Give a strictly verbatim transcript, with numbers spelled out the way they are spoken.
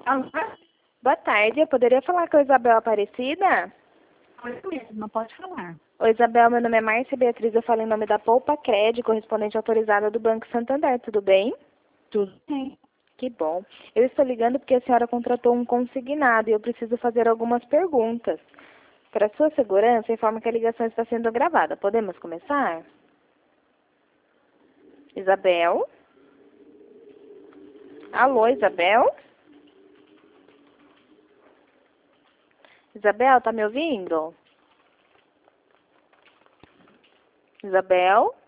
Alô? Boa tarde, eu poderia falar com a Isabel Aparecida? Oi, mesmo, pode falar. Oi, Isabel, meu nome é Márcia Beatriz, eu falo em nome da Poupa Cred, correspondente autorizada do Banco Santander, tudo bem? Tudo bem. Que bom. Eu estou ligando porque a senhora contratou um consignado e eu preciso fazer algumas perguntas. Para sua segurança, informo que a ligação está sendo gravada. Podemos começar? Isabel? Alô, Isabel? Isabel, tá me ouvindo? Isabel?